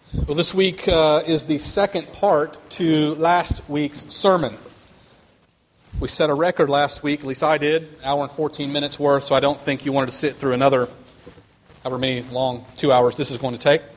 Well, this week is the second part to last week's sermon. We set a record last week, at least I did, an hour and 14 minutes worth, so I don't think you wanted to sit through another, however many long 2 hours this is going to take.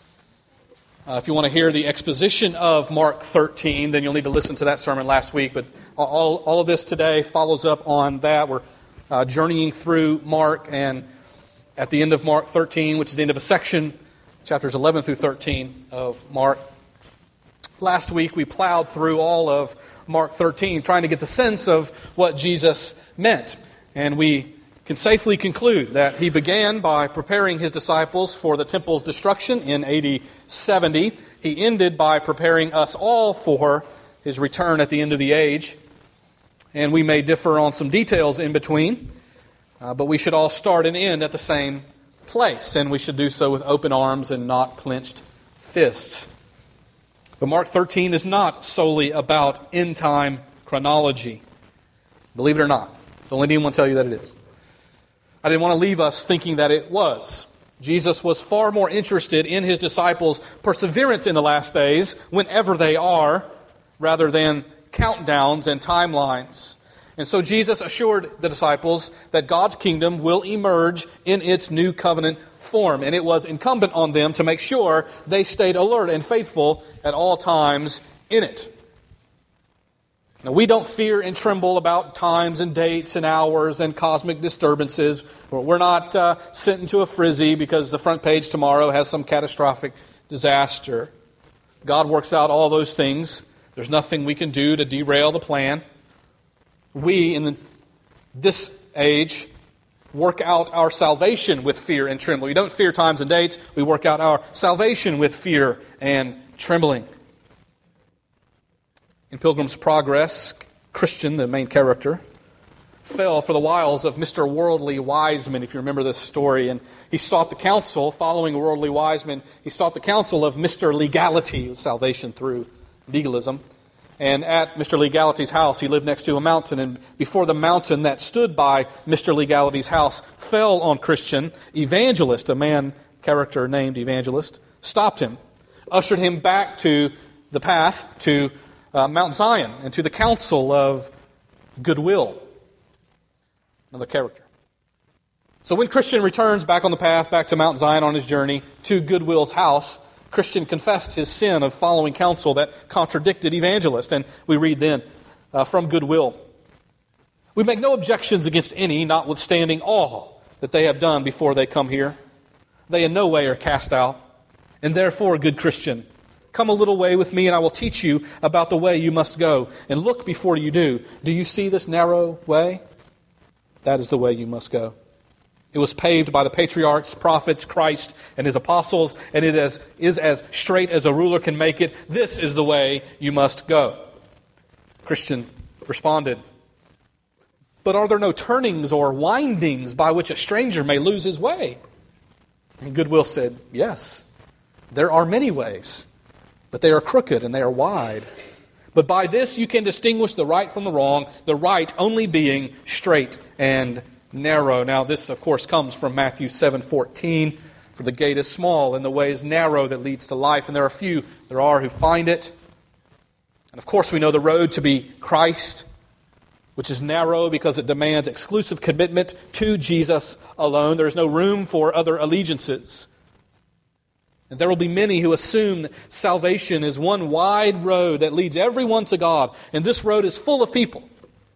If you want to hear the exposition of Mark 13, then you'll need to listen to that sermon last week, but all of this today follows up on that. We're journeying through Mark, and at the end of Mark 13, which is the end of a section, chapters 11 through 13 of Mark. Last week we plowed through all of Mark 13, trying to get the sense of what Jesus meant. And we can safely conclude that he began by preparing his disciples for the temple's destruction in AD 70. He ended by preparing us all for his return at the end of the age. And we may differ on some details in between, but we should all start and end at the same place, and we should do so with open arms and not clenched fists. But Mark 13 is not solely about end-time chronology. Believe it or not. Don't let anyone tell you that it is. I didn't want to leave us thinking that it was. Jesus was far more interested in his disciples' perseverance in the last days, whenever they are, rather than countdowns and timelines. And so Jesus assured the disciples that God's kingdom will emerge in its new covenant form. And it was incumbent on them to make sure they stayed alert and faithful at all times in it. Now, we don't fear and tremble about times and dates and hours and cosmic disturbances. We're not sent into a frizzy because the front page tomorrow has some catastrophic disaster. God works out all those things. There's nothing we can do to derail the plan. We, in this age, work out our salvation with fear and trembling. We don't fear times and dates. We work out our salvation with fear and trembling. In Pilgrim's Progress, Christian, the main character, fell for the wiles of Mr. Worldly Wiseman, if you remember this story. And he sought the counsel, following Worldly Wiseman, he sought the counsel of Mr. Legality, salvation through legalism. And at Mr. Legality's house, he lived next to a mountain. And before the mountain that stood by Mr. Legality's house fell on Christian, Evangelist, a man character named Evangelist, stopped him, ushered him back to the path to Mount Zion and to the counsel of goodwill. Another character. So when Christian returns back on the path, back to Mount Zion on his journey to Goodwill's house, Christian confessed his sin of following counsel that contradicted Evangelist. And we read then from Goodwill, "We make no objections against any, notwithstanding all that they have done before they come here. They in no way are cast out. And therefore, good Christian, come a little way with me and I will teach you about the way you must go. And look before you do. Do you see this narrow way? That is the way you must go. It was paved by the patriarchs, prophets, Christ, and his apostles, and it is as straight as a ruler can make it. This is the way you must go." Christian responded, "But are there no turnings or windings by which a stranger may lose his way?" And Goodwill said, "Yes, there are many ways, but they are crooked and they are wide. But by this you can distinguish the right from the wrong, the right only being straight and narrow." Now this, of course, comes from Matthew 7:14. "For the gate is small and the way is narrow that leads to life, and there are few who find it." And of course we know the road to be Christ, which is narrow because it demands exclusive commitment to Jesus alone. There is no room for other allegiances. And there will be many who assume that salvation is one wide road that leads everyone to God. And this road is full of people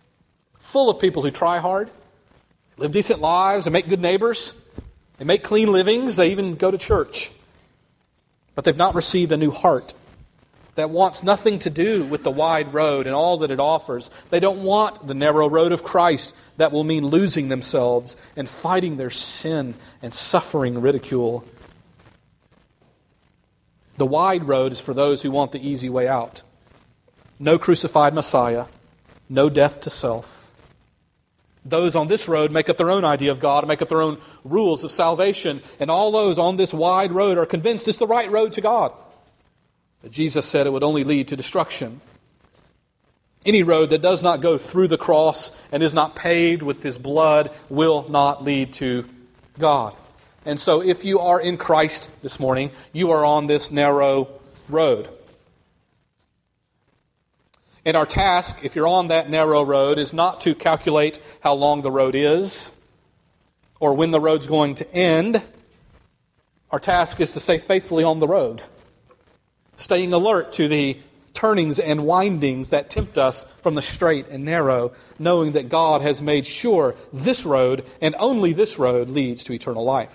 who try hard, live decent lives, and make good neighbors. They make clean livings. They even go to church. But they've not received a new heart that wants nothing to do with the wide road and all that it offers. They don't want the narrow road of Christ that will mean losing themselves and fighting their sin and suffering ridicule. The wide road is for those who want the easy way out. No crucified Messiah, no death to self. Those on this road make up their own idea of God, make up their own rules of salvation, and all those on this wide road are convinced it's the right road to God. But Jesus said it would only lead to destruction. Any road that does not go through the cross and is not paved with His blood will not lead to God. And so if you are in Christ this morning, you are on this narrow road. And our task, if you're on that narrow road, is not to calculate how long the road is or when the road's going to end. Our task is to stay faithfully on the road, staying alert to the turnings and windings that tempt us from the straight and narrow, knowing that God has made sure this road and only this road leads to eternal life.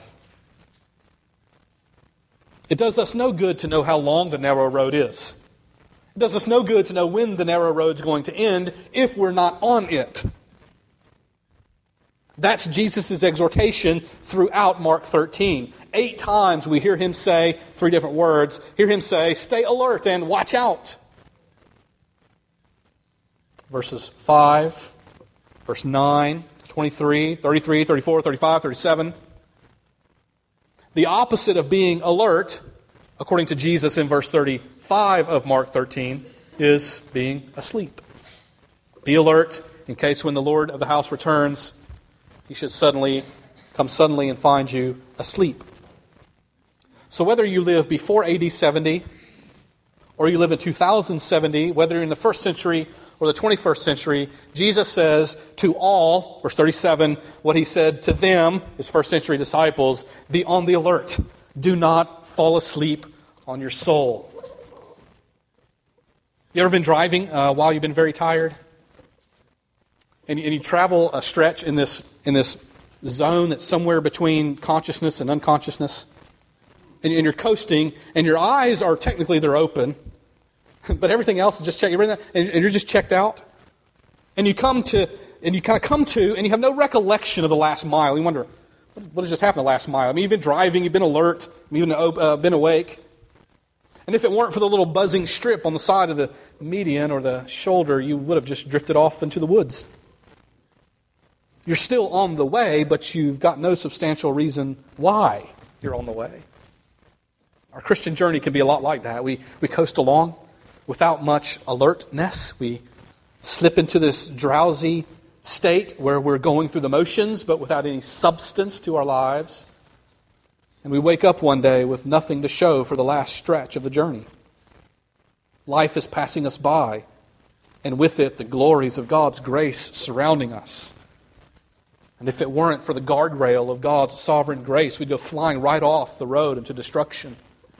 It does us no good to know how long the narrow road is. It does us no good to know when the narrow road's going to end if we're not on it. That's Jesus' exhortation throughout Mark 13. 8 times we hear him say 3 different words. Hear him say, stay alert and watch out. Verses 5, verse 9, 23, 33, 34, 35, 37. The opposite of being alert, according to Jesus in verse 35 of Mark 13, is being asleep. Be alert in case when the Lord of the house returns, he should come suddenly and find you asleep. So whether you live before AD 70 or you live in 2070, whether you're in the first century or the 21st century, Jesus says to all, verse 37, what he said to them, his first century disciples, be on the alert. Do not fall asleep on your soul. You ever been driving while you've been very tired? And you travel a stretch in this zone that's somewhere between consciousness and unconsciousness. And you're coasting, and your eyes are technically, they're open, but everything else is just checked. And you're just checked out. And you kind of come to, and you have no recollection of the last mile. You wonder, what has just happened the last mile? I mean, you've been driving, you've been alert, you've been awake. And if it weren't for the little buzzing strip on the side of the median or the shoulder, you would have just drifted off into the woods. You're still on the way, but you've got no substantial reason why you're on the way. Our Christian journey can be a lot like that. We coast along without much alertness. We slip into this drowsy state where we're going through the motions, but without any substance to our lives. And we wake up one day with nothing to show for the last stretch of the journey. Life is passing us by, and with it the glories of God's grace surrounding us. And if it weren't for the guardrail of God's sovereign grace, we'd go flying right off the road into destruction.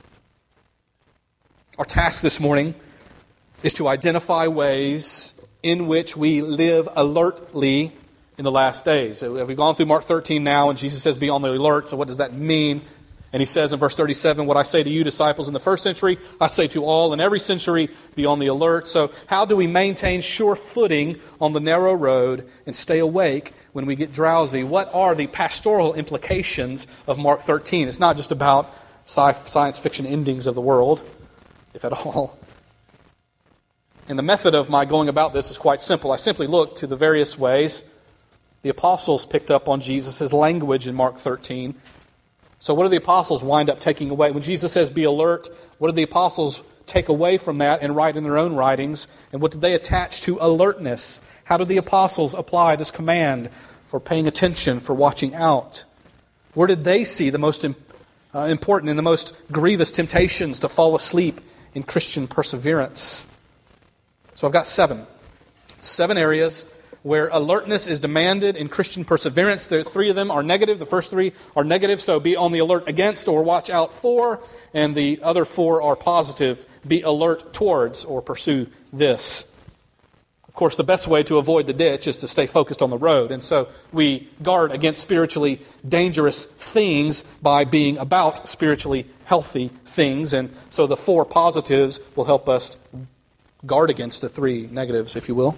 Our task this morning is to identify ways in which we live alertly in the last days. So we've gone through Mark 13 now, and Jesus says, be on the alert. So what does that mean? And he says in verse 37, what I say to you, disciples, in the first century, I say to all in every century, be on the alert. So how do we maintain sure footing on the narrow road and stay awake when we get drowsy? What are the pastoral implications of Mark 13? It's not just about science fiction endings of the world, if at all. And the method of my going about this is quite simple. I simply look to the various ways the apostles picked up on Jesus' language in Mark 13. So what do the apostles wind up taking away? When Jesus says, be alert, what did the apostles take away from that and write in their own writings? And what did they attach to alertness? How did the apostles apply this command for paying attention, for watching out? Where did they see the most important and the most grievous temptations to fall asleep in Christian perseverance? So I've got 7 areas where alertness is demanded in Christian perseverance. 3 of them are negative. The first 3 are negative, so be on the alert against or watch out for. And the other 4 are positive. Be alert towards or pursue this. Of course, the best way to avoid the ditch is to stay focused on the road. And so we guard against spiritually dangerous things by being about spiritually healthy things. And so the 4 positives will help us guard against the 3 negatives, if you will.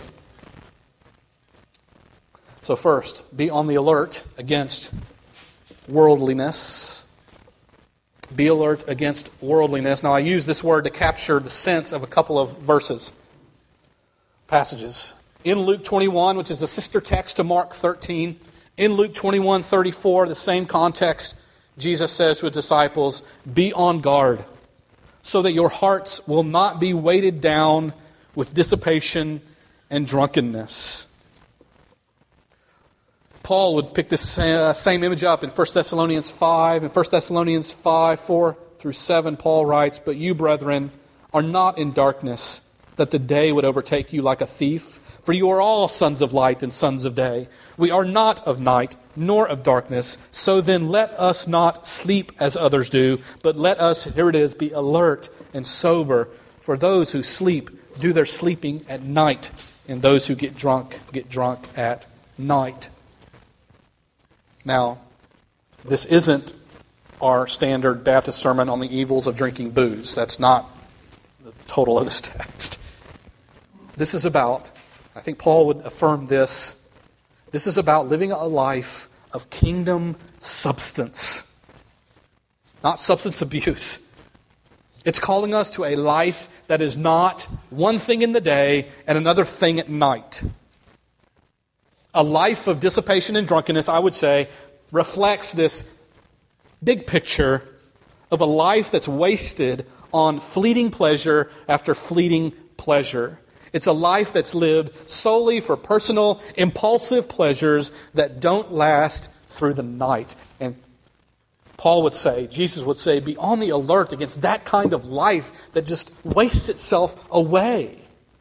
So first, be on the alert against worldliness. Be alert against worldliness. Now, I use this word to capture the sense of a couple of passages. In Luke 21, which is a sister text to Mark 13, in Luke 21:34, the same context, Jesus says to his disciples, be on guard, so that your hearts will not be weighted down with dissipation and drunkenness. Paul would pick this same image up in 1 Thessalonians 5. In 1 Thessalonians 5, 4 through 7, Paul writes, "But you, brethren, are not in darkness, that the day would overtake you like a thief. For you are all sons of light and sons of day. We are not of night, nor of darkness. So then let us not sleep as others do, but let us," here it is, "be alert and sober. For those who sleep do their sleeping at night, and those who get drunk at night." Now, this isn't our standard Baptist sermon on the evils of drinking booze. That's not the total of this text. This is about, I think Paul would affirm this is about living a life of kingdom substance, not substance abuse. It's calling us to a life that is not one thing in the day and another thing at night. A life of dissipation and drunkenness, I would say, reflects this big picture of a life that's wasted on fleeting pleasure after fleeting pleasure. It's a life that's lived solely for personal, impulsive pleasures that don't last through the night. And Paul would say, Jesus would say, be on the alert against that kind of life that just wastes itself away.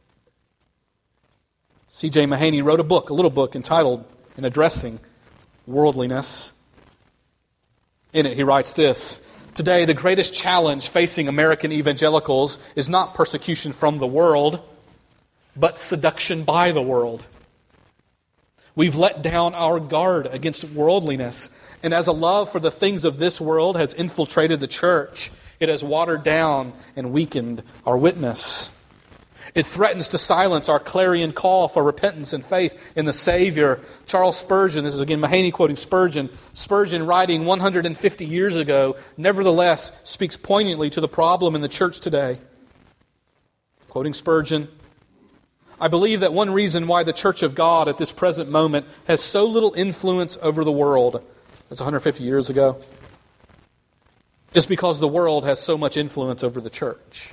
C.J. Mahaney wrote a little book entitled, in addressing worldliness. In it he writes this: "Today the greatest challenge facing American evangelicals is not persecution from the world, but seduction by the world. We've let down our guard against worldliness, and as a love for the things of this world has infiltrated the church, it has watered down and weakened our witness. It threatens to silence our clarion call for repentance and faith in the Savior." Charles Spurgeon, this is again Mahaney quoting Spurgeon, writing 150 years ago, nevertheless speaks poignantly to the problem in the church today. Quoting Spurgeon, "I believe that one reason why the Church of God at this present moment has so little influence over the world," that's 150 years ago, "is because the world has so much influence over the church."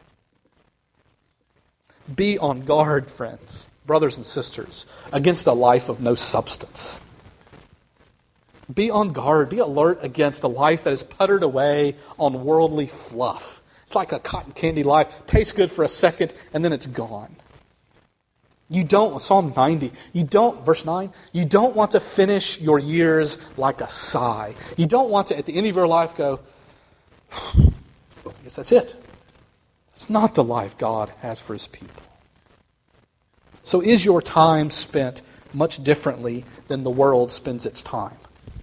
Be on guard, friends, brothers and sisters, against a life of no substance. Be on guard, be alert against a life that is puttered away on worldly fluff. It's like a cotton candy life. Tastes good for a second, and then it's gone. You don't, Psalm 90, verse 9, you don't want to finish your years like a sigh. You don't want to, at the end of your life, go, I guess that's it. It's not the life God has for His people. So is your time spent much differently than the world spends its time?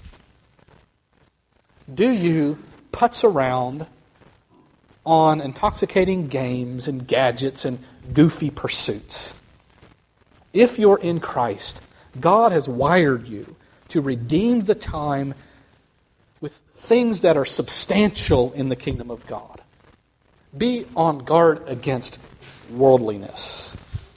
Do you putz around on intoxicating games and gadgets and goofy pursuits? If you're in Christ, God has wired you to redeem the time with things that are substantial in the kingdom of God. Be on guard against worldliness.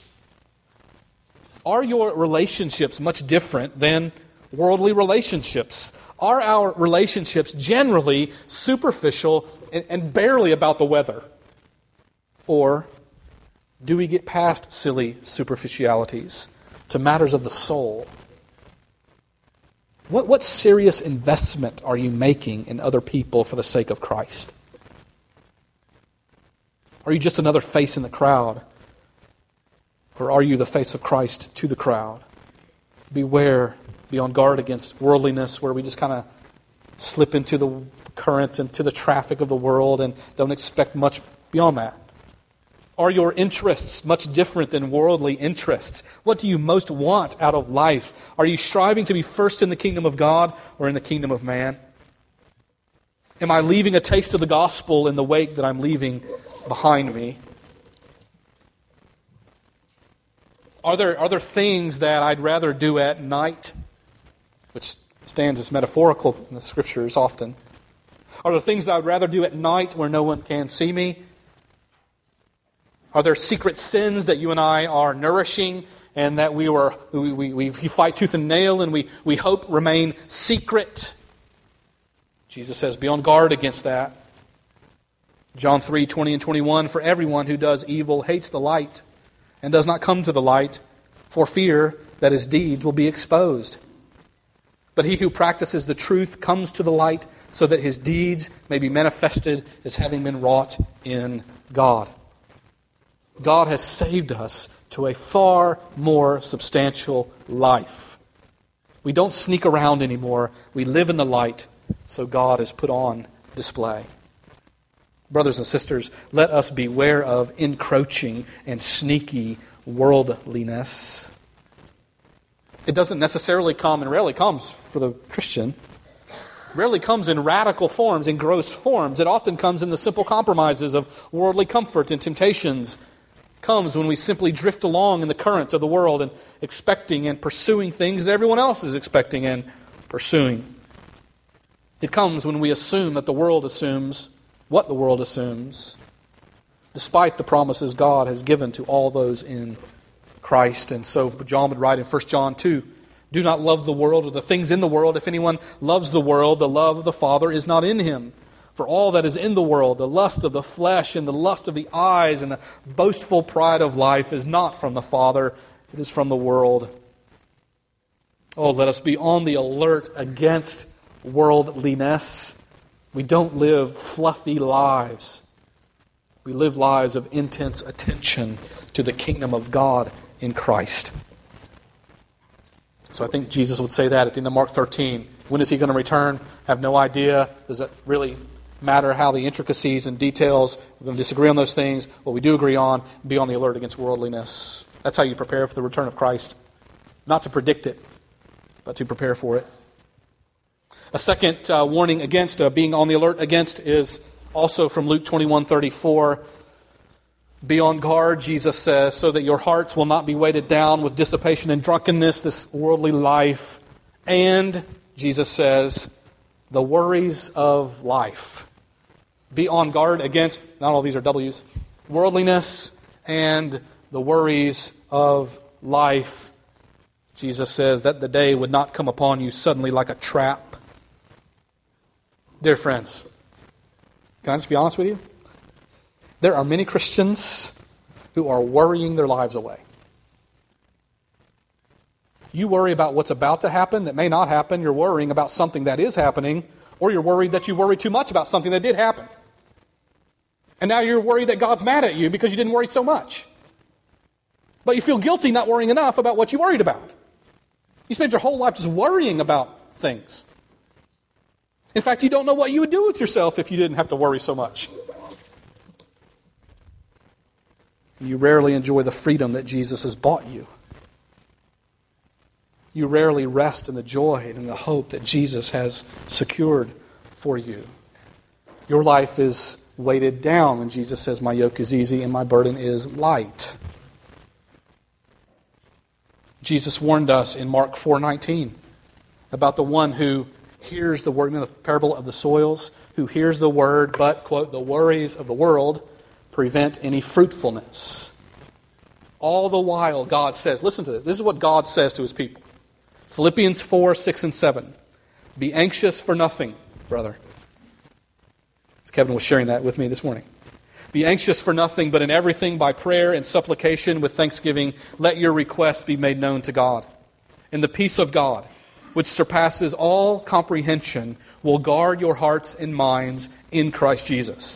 Are your relationships much different than worldly relationships? Are our relationships generally superficial and barely about the weather? Or do we get past silly superficialities to matters of the soul? What serious investment are you making in other people for the sake of Christ? Are you just another face in the crowd? Or are you the face of Christ to the crowd? Beware, be on guard against worldliness, where we just kind of slip into the current and to the traffic of the world and don't expect much beyond that. Are your interests much different than worldly interests? What do you most want out of life? Are you striving to be first in the kingdom of God or in the kingdom of man? Am I leaving a taste of the gospel in the wake that I'm leaving behind me? Are there things that I'd rather do at night, which stands as metaphorical in the Scriptures often? Are there things that I'd rather do at night where no one can see me? Are there secret sins that you and I are nourishing and that we fight tooth and nail and we hope remain secret? Jesus says, be on guard against that. John 3:20 and 21, "For everyone who does evil hates the light and does not come to the light, for fear that his deeds will be exposed. But he who practices the truth comes to the light so that his deeds may be manifested as having been wrought in God. God has saved us to a far more substantial life. We don't sneak around anymore. We live in the light, so God is put on display. Brothers and sisters, let us beware of encroaching and sneaky worldliness. It doesn't necessarily come, and rarely comes for the Christian, rarely comes in radical forms, in gross forms. It often comes in the simple compromises of worldly comfort and temptations. It comes when we simply drift along in the current of the world and expecting and pursuing things that everyone else is expecting and pursuing. It comes when we assume that the world assumes what the world assumes, despite the promises God has given to all those in Christ. And so John would write in 1 John 2, do not love the world or the things in the world. If anyone loves the world, the love of the Father is not in him. For all that is in the world, the lust of the flesh and the lust of the eyes and the boastful pride of life is not from the Father, it is from the world. Oh, let us be on the alert against worldliness. We don't live fluffy lives. We live lives of intense attention to the kingdom of God in Christ. So I think Jesus would say that at the end of Mark 13. When is he going to return? I have no idea. Does it really matter how the intricacies and details? We're going to disagree on those things. What we do agree on, be on the alert against worldliness. That's how you prepare for the return of Christ. Not to predict it, but to prepare for it. A second warning against being on the alert against is also from Luke 21:34. Be on guard, Jesus says, so that your hearts will not be weighted down with dissipation and drunkenness, this worldly life, and, Jesus says, the worries of life. Be on guard against, not all these are W's, worldliness and the worries of life. Jesus says that the day would not come upon you suddenly like a trap. Dear friends, can I just be honest with you? There are many Christians who are worrying their lives away. You worry about what's about to happen that may not happen. You're worrying about something that is happening, or you're worried that you worry too much about something that did happen. And now you're worried that God's mad at you because you didn't worry so much. But you feel guilty not worrying enough about what you worried about. You spent your whole life just worrying about things. In fact, you don't know what you would do with yourself if you didn't have to worry so much. You rarely enjoy the freedom that Jesus has bought you. You rarely rest in the joy and in the hope that Jesus has secured for you. Your life is weighted down when Jesus says, my yoke is easy and my burden is light. Jesus warned us in Mark 4:19 about the one who hears the word, in the parable of the soils, who hears the word, but, quote, the worries of the world prevent any fruitfulness. All the while, God says, listen to this. This is what God says to his people. Philippians 4:6 and 7. Be anxious for nothing, brother. As Kevin was sharing that with me this morning. Be anxious for nothing, but in everything by prayer and supplication with thanksgiving, let your requests be made known to God. And the peace of God, which surpasses all comprehension, will guard your hearts and minds in Christ Jesus.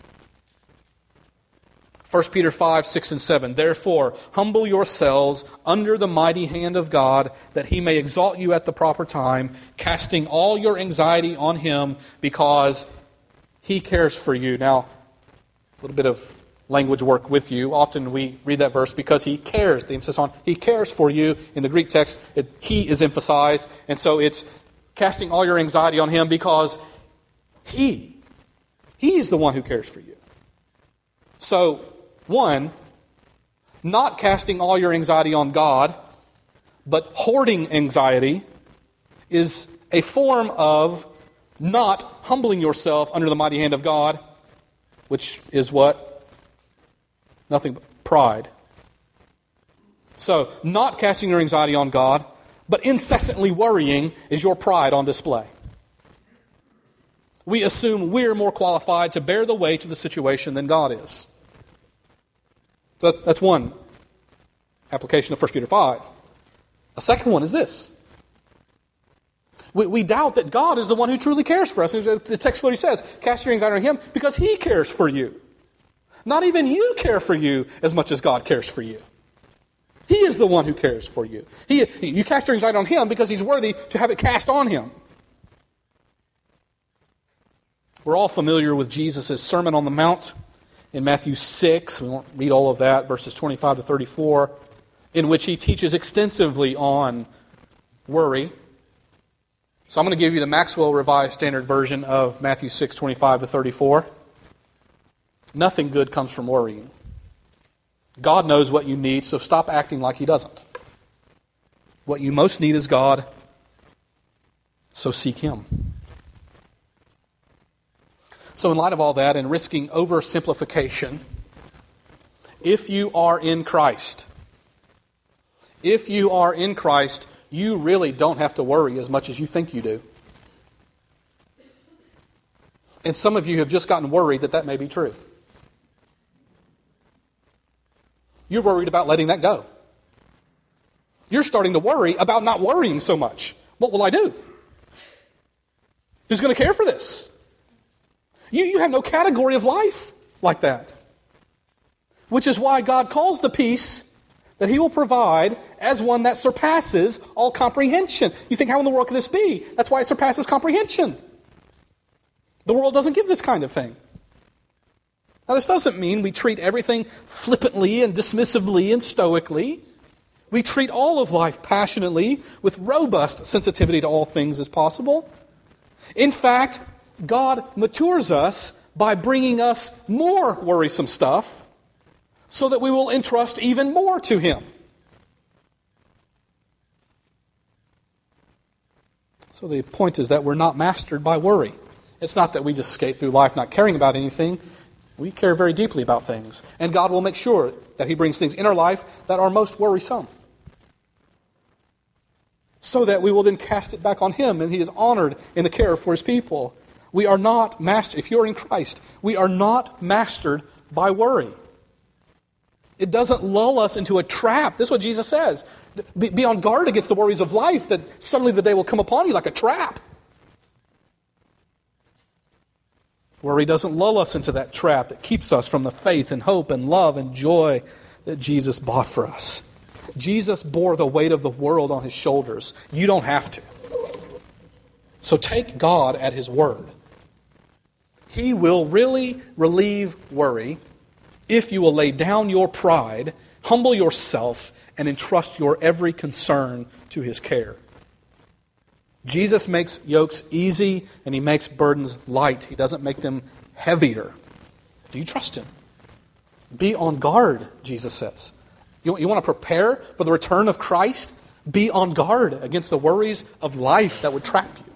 1 Peter 5:6 and 7. Therefore, humble yourselves under the mighty hand of God, that he may exalt you at the proper time, casting all your anxiety on him, because he cares for you. Now, a little bit of language work with you. Often we read that verse because he cares. The emphasis on he cares for you. In the Greek text, he is emphasized. And so it's casting all your anxiety on him because he's the one who cares for you. So, one, not casting all your anxiety on God, but hoarding anxiety is a form of not humbling yourself under the mighty hand of God, which is what? Nothing but pride. So, not casting your anxiety on God, but incessantly worrying is your pride on display. We assume we're more qualified to bear the weight of the situation than God is. So that's one application of 1 Peter 5. A second one is this. We doubt that God is the one who truly cares for us. The text literally says, cast your anxiety on Him because He cares for you. Not even you care for you as much as God cares for you. He is the one who cares for you. You cast your anxiety on Him because He's worthy to have it cast on Him. We're all familiar with Jesus' Sermon on the Mount in Matthew 6. We won't read all of that, verses 25 to 34, in which He teaches extensively on worry. So I'm going to give you the Maxwell Revised Standard Version of Matthew 6, 25 to 34. Nothing good comes from worrying. God knows what you need, so stop acting like He doesn't. What you most need is God, so seek Him. So in light of all that and risking oversimplification, if you are in Christ, you really don't have to worry as much as you think you do. And some of you have just gotten worried that may be true. You're worried about letting that go. You're starting to worry about not worrying so much. What will I do? Who's going to care for this? You have no category of life like that. Which is why God calls the peace that He will provide as one that surpasses all comprehension. You think, how in the world could this be? That's why it surpasses comprehension. The world doesn't give this kind of thing. Now, this doesn't mean we treat everything flippantly and dismissively and stoically. We treat all of life passionately with robust sensitivity to all things as possible. In fact, God matures us by bringing us more worrisome stuff so that we will entrust even more to Him. So the point is that we're not mastered by worry. It's not that we just skate through life not caring about anything. We care very deeply about things. And God will make sure that He brings things in our life that are most worrisome, so that we will then cast it back on Him, and He is honored in the care for His people. We are not mastered. If you're in Christ, we are not mastered by worry. It doesn't lull us into a trap. This is what Jesus says. Be on guard against the worries of life, that suddenly the day will come upon you like a trap. Worry doesn't lull us into that trap that keeps us from the faith and hope and love and joy that Jesus bought for us. Jesus bore the weight of the world on His shoulders. You don't have to. So take God at His word. He will really relieve worry if you will lay down your pride, humble yourself, and entrust your every concern to His care. Jesus makes yokes easy and He makes burdens light. He doesn't make them heavier. Do you trust Him? Be on guard, Jesus says. You want to prepare for the return of Christ? Be on guard against the worries of life that would trap you.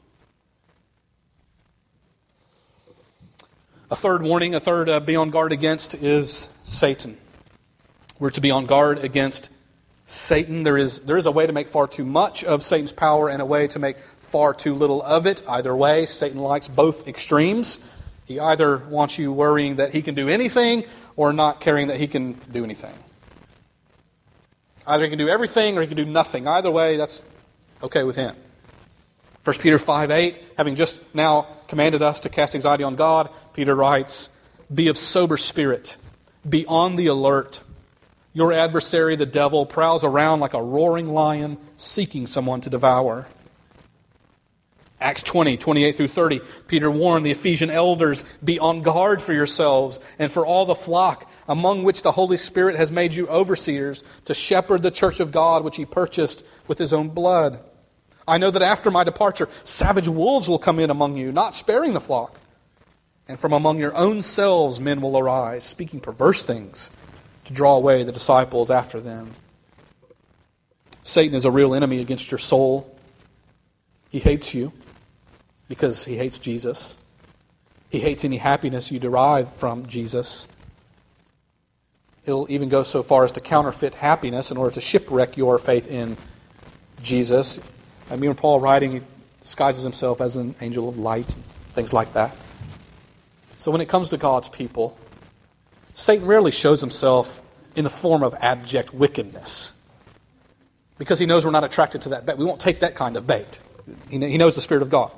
A third warning, be on guard against is Satan. We're to be on guard against Satan. There is a way to make far too much of Satan's power and a way to make far too little of it. Either way, Satan likes both extremes. He either wants you worrying that he can do anything or not caring that he can do anything. Either he can do everything or he can do nothing. Either way, that's okay with him. 1 Peter 5:8, having just now commanded us to cast anxiety on God, Peter writes, "Be of sober spirit, be on the alert. Your adversary, the devil, prowls around like a roaring lion, seeking someone to devour." Acts 20:28-30, Peter warned the Ephesian elders, "Be on guard for yourselves and for all the flock, among which the Holy Spirit has made you overseers, to shepherd the church of God, which He purchased with His own blood. I know that after my departure, savage wolves will come in among you, not sparing the flock. And from among your own selves men will arise, speaking perverse things, to draw away the disciples after them." Satan is a real enemy against your soul. He hates you because he hates Jesus. He hates any happiness you derive from Jesus. He'll even go so far as to counterfeit happiness in order to shipwreck your faith in Jesus. I mean, when Paul writing, he disguises himself as an angel of light, things like that. So when it comes to God's people, Satan rarely shows himself in the form of abject wickedness, because he knows we're not attracted to that bait. We won't take that kind of bait. He knows the Spirit of God.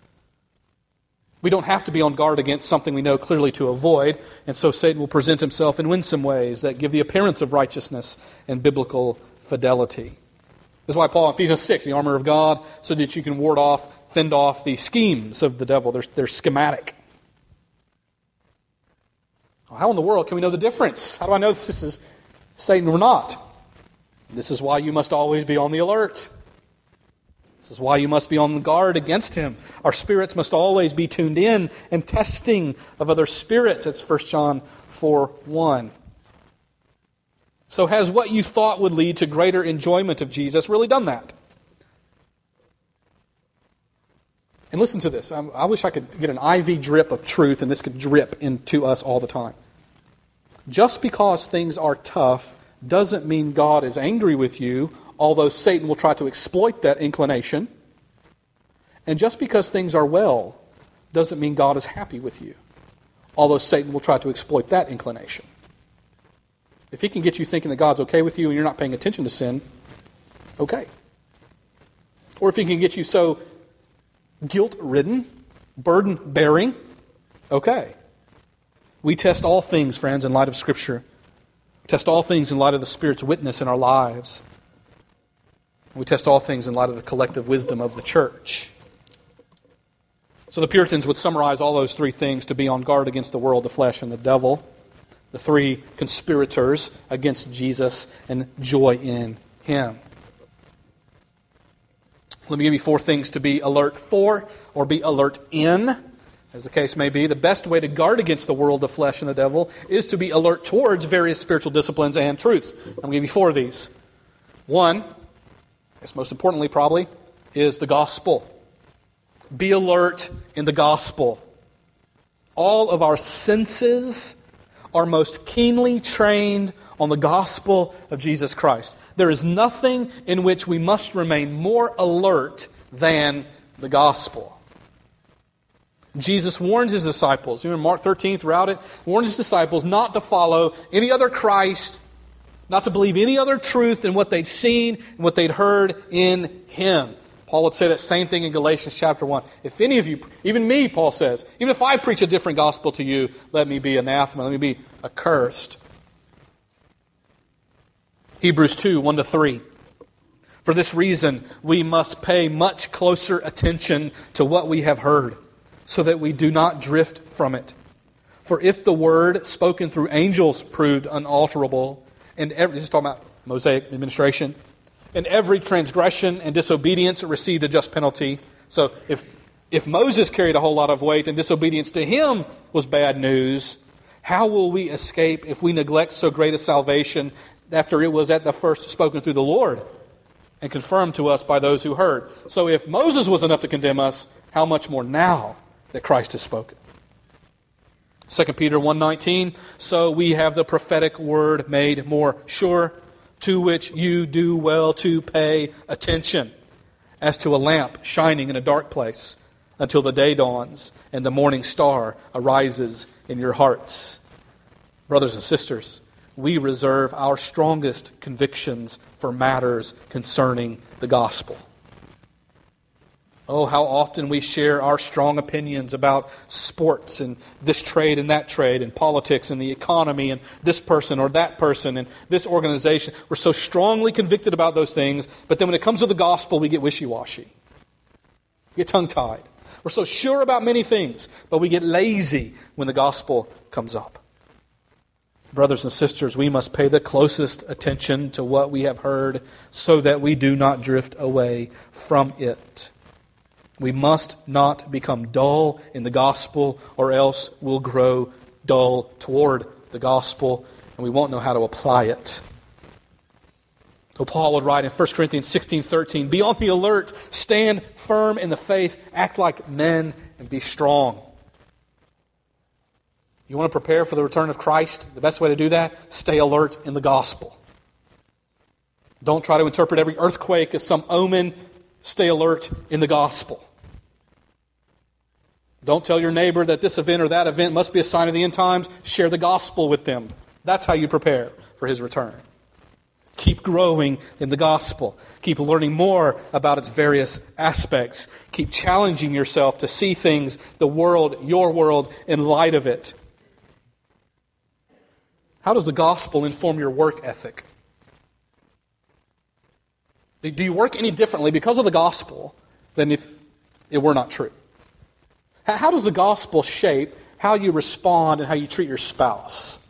We don't have to be on guard against something we know clearly to avoid, and so Satan will present himself in winsome ways that give the appearance of righteousness and biblical fidelity. This is why Paul in Ephesians 6, the armor of God, so that you can fend off the schemes of the devil. They're schematic. How in the world can we know the difference? How do I know if this is Satan or not? This is why you must always be on the alert. This is why you must be on the guard against him. Our spirits must always be tuned in and testing of other spirits. That's 1 John 4:1. So has what you thought would lead to greater enjoyment of Jesus really done that? And listen to this. I wish I could get an IV drip of truth and this could drip into us all the time. Just because things are tough doesn't mean God is angry with you, although Satan will try to exploit that inclination. And just because things are well doesn't mean God is happy with you, although Satan will try to exploit that inclination. If he can get you thinking that God's okay with you and you're not paying attention to sin, okay. Or if he can get you so guilt-ridden, burden-bearing, okay. We test all things, friends, in light of Scripture. Test all things in light of the Spirit's witness in our lives. We test all things in light of the collective wisdom of the church. So the Puritans would summarize all those three things to be on guard against the world, the flesh, and the devil. The three conspirators against Jesus and joy in Him. Let me give you 4 things to be alert for or be alert in, as the case may be. The best way to guard against the world, the flesh, and the devil is to be alert towards various spiritual disciplines and truths. I'm going to give you 4 of these. 1, guess most importantly probably, is the gospel. Be alert in the gospel. All of our senses are most keenly trained on the gospel of Jesus Christ. There is nothing in which we must remain more alert than the gospel. Jesus warned His disciples, in Mark 13 throughout it, warned His disciples not to follow any other Christ, not to believe any other truth than what they'd seen and what they'd heard in Him. Paul would say that same thing in Galatians chapter 1. If any of you, even me, Paul says, even if I preach a different gospel to you, let me be anathema, let me be accursed. Hebrews 2, 1-3. For this reason, we must pay much closer attention to what we have heard, so that we do not drift from it. For if the word spoken through angels proved unalterable, and this is talking about Mosaic administration, and every transgression and disobedience received a just penalty. So if Moses carried a whole lot of weight and disobedience to him was bad news, how will we escape if we neglect so great a salvation after it was at the first spoken through the Lord and confirmed to us by those who heard? So if Moses was enough to condemn us, how much more now that Christ has spoken? 2 Peter 1:19, so we have the prophetic word made more sure, to which you do well to pay attention, as to a lamp shining in a dark place, until the day dawns and the morning star arises in your hearts. Brothers and sisters, we reserve our strongest convictions for matters concerning the gospel. Oh, how often we share our strong opinions about sports and this trade and that trade and politics and the economy and this person or that person and this organization. We're so strongly convicted about those things, but then when it comes to the gospel, we get wishy-washy. We get tongue-tied. We're so sure about many things, but we get lazy when the gospel comes up. Brothers and sisters, we must pay the closest attention to what we have heard so that we do not drift away from it. We must not become dull in the gospel, or else we'll grow dull toward the gospel, and we won't know how to apply it. So Paul would write in 1 Corinthians 16:13, be on the alert, stand firm in the faith, act like men, and be strong. You want to prepare for the return of Christ? The best way to do that, stay alert in the gospel. Don't try to interpret every earthquake as some omen. Stay alert in the gospel. Don't tell your neighbor that this event or that event must be a sign of the end times. Share the gospel with them. That's how you prepare for His return. Keep growing in the gospel. Keep learning more about its various aspects. Keep challenging yourself to see things, the world, your world, in light of it. How does the gospel inform your work ethic? Do you work any differently because of the gospel than if it were not true? How does the gospel shape how you respond and how you treat your spouse?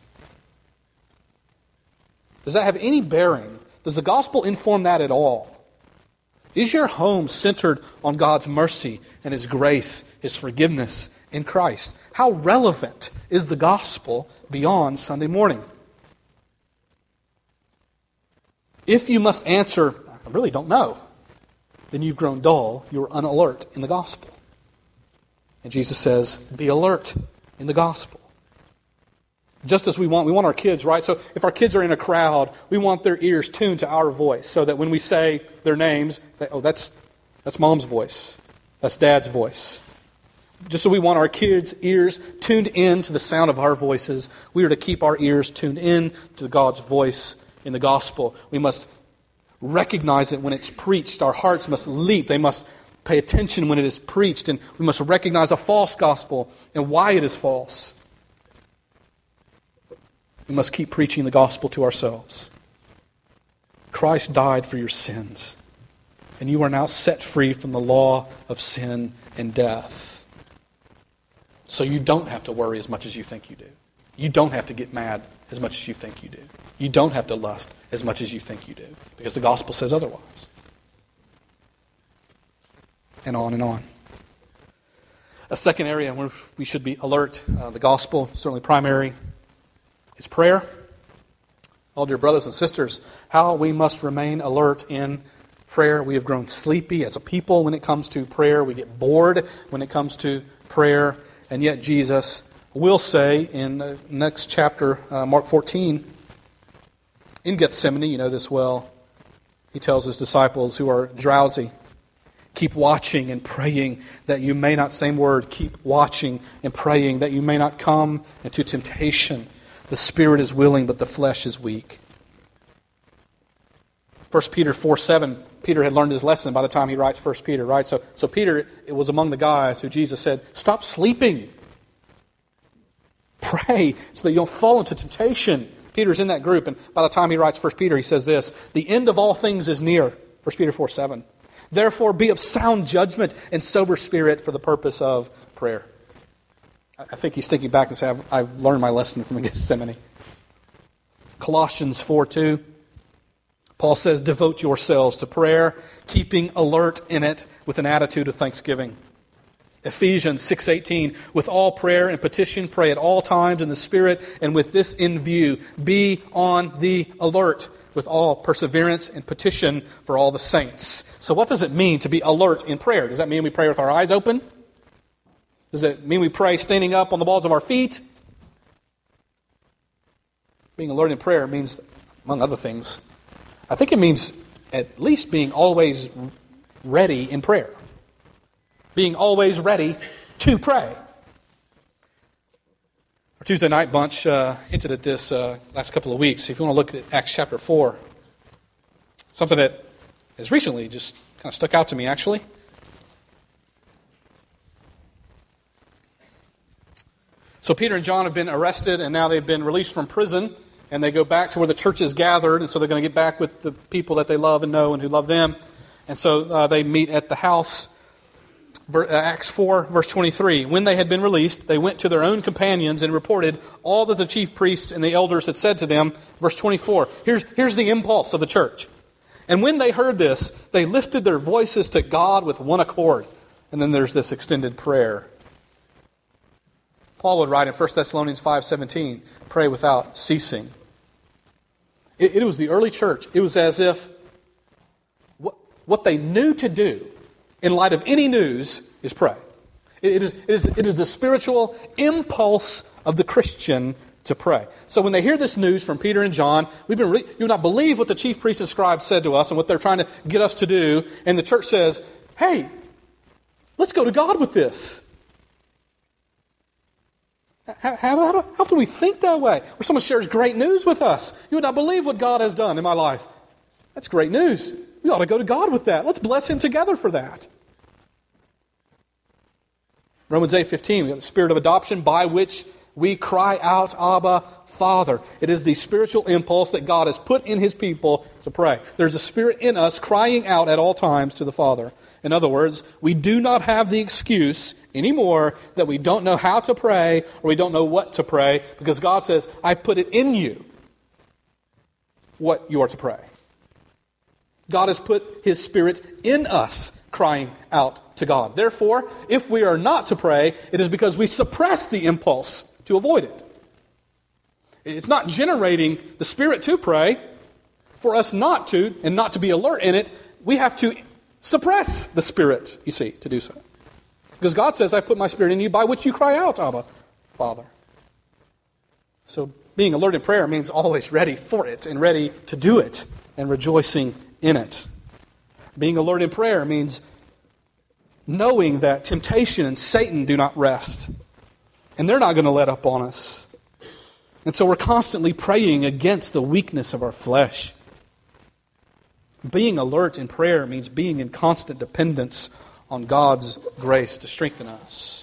Does that have any bearing? Does the gospel inform that at all? Is your home centered on God's mercy and His grace, His forgiveness in Christ? How relevant is the gospel beyond Sunday morning? If you must answer, I really don't know, then you've grown dull, you're unalert in the gospel. And Jesus says, be alert in the gospel. Just as we want our kids, right? So if our kids are in a crowd, we want their ears tuned to our voice so that when we say their names, that's mom's voice. That's dad's voice. Just so we want our kids' ears tuned in to the sound of our voices, we are to keep our ears tuned in to God's voice in the gospel. We must recognize it when it's preached. Our hearts must leap. They must pay attention when it is preached. And we must recognize a false gospel and why it is false. We must keep preaching the gospel to ourselves. Christ died for your sins, and you are now set free from the law of sin and death. So you don't have to worry as much as you think you do. You don't have to get mad as much as you think you do. You don't have to lust as much as you think you do, because the gospel says otherwise. And on and on. A second area where we should be alert, the gospel, certainly primary, is prayer. All dear brothers and sisters, how we must remain alert in prayer. We have grown sleepy as a people when it comes to prayer. We get bored when it comes to prayer. And yet Jesus will say in the next chapter, Mark 14, in Gethsemane, you know this well, He tells His disciples who are drowsy, keep watching and praying that you may not, same word, keep watching and praying that you may not come into temptation. The spirit is willing, but the flesh is weak. 1 Peter 4:7, Peter had learned his lesson by the time he writes 1 Peter, right? So Peter, it was among the guys who Jesus said, stop sleeping. Pray so that you don't fall into temptation. Peter's in that group, and by the time he writes 1 Peter, he says this, the end of all things is near. 1 Peter 4:7. Therefore, be of sound judgment and sober spirit for the purpose of prayer. I think he's thinking back and saying, I've learned my lesson from Gethsemane. Colossians 4:2. Paul says, devote yourselves to prayer, keeping alert in it with an attitude of thanksgiving. Ephesians 6:18, with all prayer and petition, pray at all times in the Spirit, and with this in view, be on the alert with all perseverance and petition for all the saints. So what does it mean to be alert in prayer? Does that mean we pray with our eyes open? Does it mean we pray standing up on the balls of our feet? Being alert in prayer means, among other things, I think it means at least being always ready in prayer. Being always ready to pray. Our Tuesday night bunch hinted at this last couple of weeks. If you want to look at Acts chapter 4, something that has recently just kind of stuck out to me, actually. So Peter and John have been arrested, and now they've been released from prison, and they go back to where the church is gathered, and so they're going to get back with the people that they love and know and who love them. And so they meet at the house. Acts 4, verse 23. When they had been released, they went to their own companions and reported all that the chief priests and the elders had said to them. Verse 24. Here's the impulse of the church. And when they heard this, they lifted their voices to God with one accord. And then there's this extended prayer. Paul would write in 1 Thessalonians 5:17, pray without ceasing. It was the early church. It was as if what they knew to do in light of any news is pray. It is the spiritual impulse of the Christian to pray. So when they hear this news from Peter and John, you would not believe what the chief priests and scribes said to us and what they're trying to get us to do. And the church says, hey, let's go to God with this. How do we think that way? Or someone shares great news with us. You would not believe what God has done in my life. That's great news. We ought to go to God with that. Let's bless Him together for that. Romans 8:15, we have the spirit of adoption by which we cry out, Abba, Father. It is the spiritual impulse that God has put in His people to pray. There's a spirit in us crying out at all times to the Father. In other words, we do not have the excuse anymore that we don't know how to pray or we don't know what to pray, because God says, I put it in you what you are to pray. God has put His Spirit in us, crying out to God. Therefore, if we are not to pray, it is because we suppress the impulse to avoid it. It's not generating the Spirit to pray. For us not to, and not to be alert in it, we have to suppress the Spirit, you see, to do so. Because God says, I put my Spirit in you by which you cry out, Abba, Father. So being alert in prayer means always ready for it and ready to do it and rejoicing in it. Being alert in prayer means knowing that temptation and Satan do not rest. And they're not going to let up on us. And so we're constantly praying against the weakness of our flesh. Being alert in prayer means being in constant dependence on God's grace to strengthen us.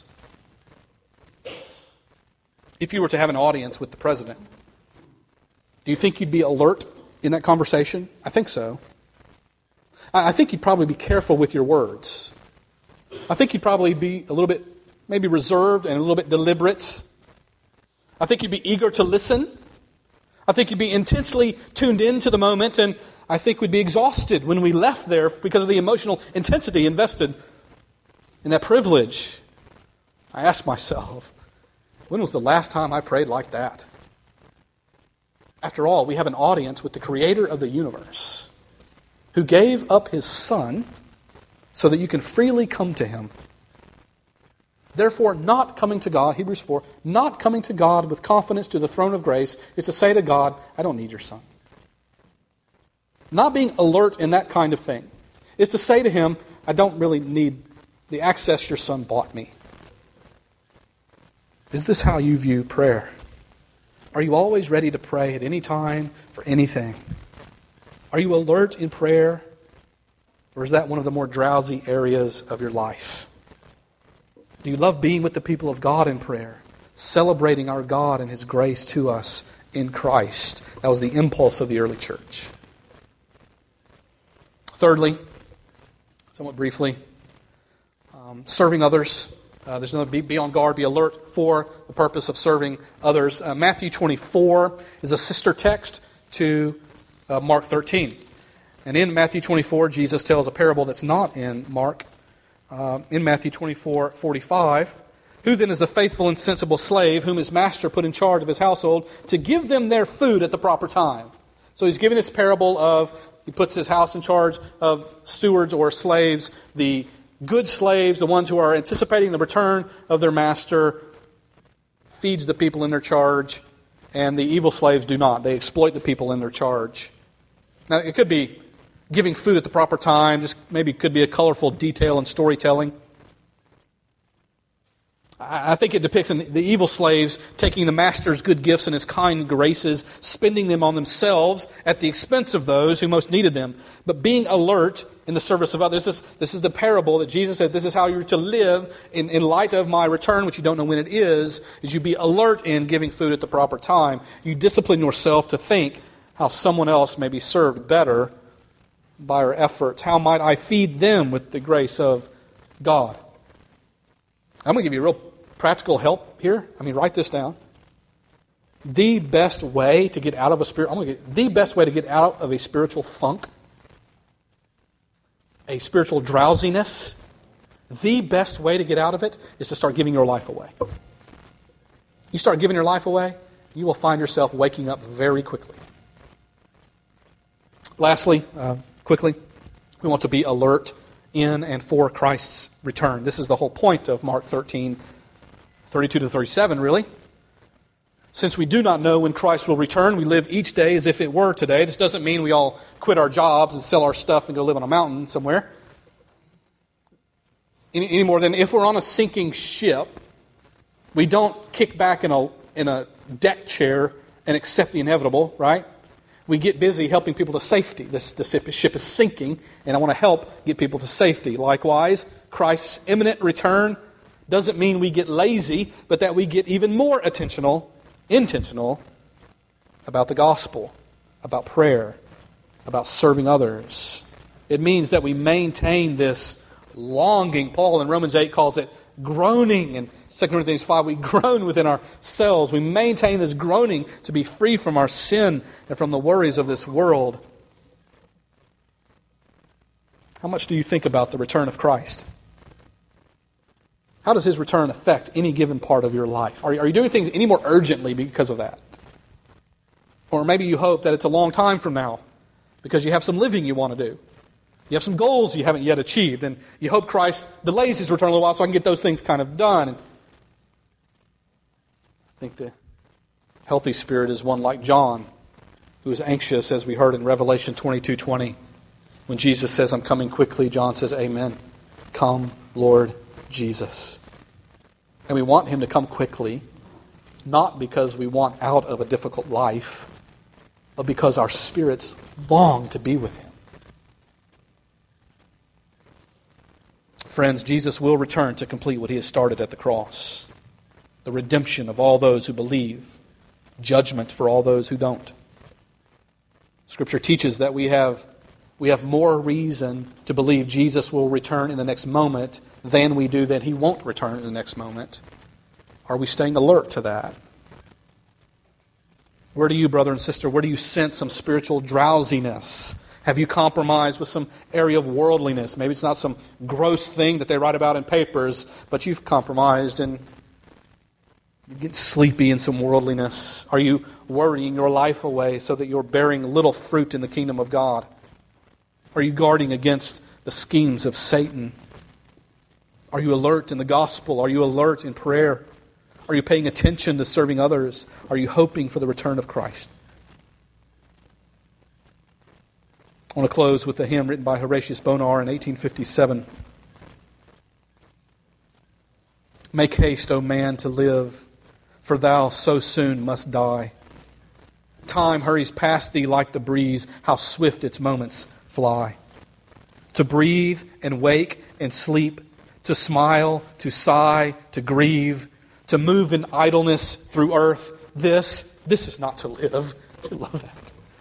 If you were to have an audience with the president, do you think you'd be alert in that conversation? I think so. I think you'd probably be careful with your words. I think you'd probably be a little bit maybe reserved and a little bit deliberate. I think you'd be eager to listen. I think you'd be intensely tuned into the moment, and I think we'd be exhausted when we left there because of the emotional intensity invested in that privilege. I ask myself, when was the last time I prayed like that? After all, we have an audience with the Creator of the universe, who gave up His Son so that you can freely come to Him. Therefore, not coming to God, Hebrews 4, not coming to God with confidence to the throne of grace is to say to God, I don't need your Son. Not being alert in that kind of thing is to say to Him, I don't really need the access your Son bought me. Is this how you view prayer? Are you always ready to pray at any time for anything? Are you alert in prayer? Or is that one of the more drowsy areas of your life? Do you love being with the people of God in prayer? Celebrating our God and His grace to us in Christ. That was the impulse of the early church. Thirdly, somewhat briefly, serving others. There's another, be on guard, be alert for the purpose of serving others. Matthew 24 is a sister text to Mark 13. And in Matthew 24, Jesus tells a parable that's not in Mark. In Matthew 24:45, who then is the faithful and sensible slave whom his master put in charge of his household to give them their food at the proper time? So he's giving this parable of, he puts his house in charge of stewards or slaves. The good slaves, the ones who are anticipating the return of their master, feeds the people in their charge, and the evil slaves do not. They exploit the people in their charge. Now, it could be giving food at the proper time, just maybe could be a colorful detail in storytelling. I think it depicts the evil slaves taking the master's good gifts and his kind graces, spending them on themselves at the expense of those who most needed them. But being alert in the service of others, this is the parable that Jesus said, this is how you're to live in light of my return, which you don't know when it is you be alert in giving food at the proper time. You discipline yourself to think how someone else may be served better by our efforts. How might I feed them with the grace of God? I'm going to give you real practical help here. Write this down. The best way to get out of the best way to get out of a spiritual funk, a spiritual drowsiness, the best way to get out of it is to start giving your life away. You start giving your life away, you will find yourself waking up very quickly. Lastly, quickly, we want to be alert in and for Christ's return. This is the whole point of Mark 13, 32 to 37, really. Since we do not know when Christ will return, we live each day as if it were today. This doesn't mean we all quit our jobs and sell our stuff and go live on a mountain somewhere. Any more than if we're on a sinking ship, we don't kick back in a deck chair and accept the inevitable, right? we get busy helping people to safety. The ship is sinking, and I want to help get people to safety. Likewise, Christ's imminent return doesn't mean we get lazy, but that we get even more intentional about the gospel, about prayer, about serving others. It means that we maintain this longing. Paul in Romans 8 calls it groaning. In 2 Corinthians 5, we groan within ourselves. We maintain this groaning to be free from our sin and from the worries of this world. How much do you think about the return of Christ? How does His return affect any given part of your life? Are you doing things any more urgently because of that? Or maybe you hope that it's a long time from now because you have some living you want to do. You have some goals you haven't yet achieved, and you hope Christ delays His return a little while so I can get those things kind of done. And I think the healthy spirit is one like John, who is anxious, as we heard in Revelation 22:20. When Jesus says, "I'm coming quickly," John says, "Amen. Come, Lord Jesus." And we want Him to come quickly, not because we want out of a difficult life, but because our spirits long to be with Him. Friends, Jesus will return to complete what He has started at the cross. The redemption of all those who believe. Judgment for all those who don't. Scripture teaches that we have more reason to believe Jesus will return in the next moment than we do that He won't return in the next moment. Are we staying alert to that? Where do you, brother and sister, where do you sense some spiritual drowsiness? Have you compromised with some area of worldliness? Maybe it's not some gross thing that they write about in papers, but you've compromised and you get sleepy in some worldliness. Are you worrying your life away so that you're bearing little fruit in the kingdom of God? Are you guarding against the schemes of Satan? Are you alert in the gospel? Are you alert in prayer? Are you paying attention to serving others? Are you hoping for the return of Christ? I want to close with a hymn written by Horatius Bonar in 1857. Make haste, O man, to live, for thou so soon must die. Time hurries past thee like the breeze, how swift its moments fly. To breathe and wake and sleep, to smile, to sigh, to grieve, to move in idleness through earth, this is not to live. I love that.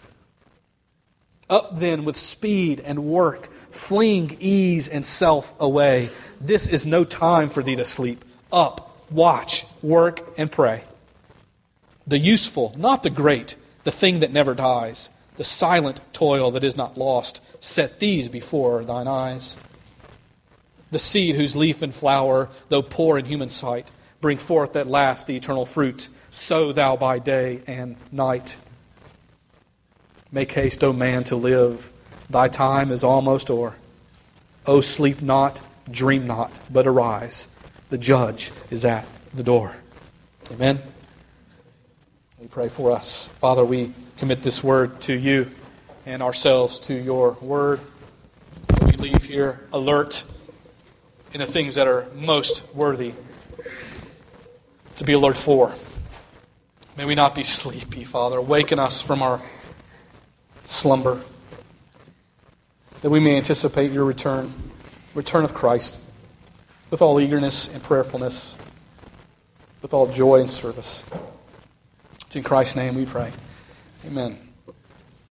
Up then with speed and work, fling ease and self away. This is no time for thee to sleep. Up, watch, work, and pray. The useful, not the great, the thing that never dies, the silent toil that is not lost, set these before thine eyes. The seed whose leaf and flower, though poor in human sight, bring forth at last the eternal fruit. Sow thou by day and night. Make haste, O man, to live. Thy time is almost o'er. O sleep not, dream not, but arise. The judge is at the door. Amen. We pray for us. Father, we commit this word to you and ourselves to your word. We leave here alert in the things that are most worthy to be alert for. May we not be sleepy, Father. Awaken us from our slumber, that we may anticipate your return of Christ, with all eagerness and prayerfulness, with all joy and service. It's in Christ's name we pray. Amen.